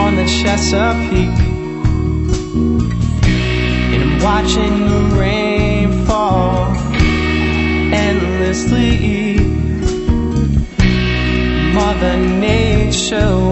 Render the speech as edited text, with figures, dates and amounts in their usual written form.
on the Chesapeake, and I'm watching the rain fall endlessly. Mother Nature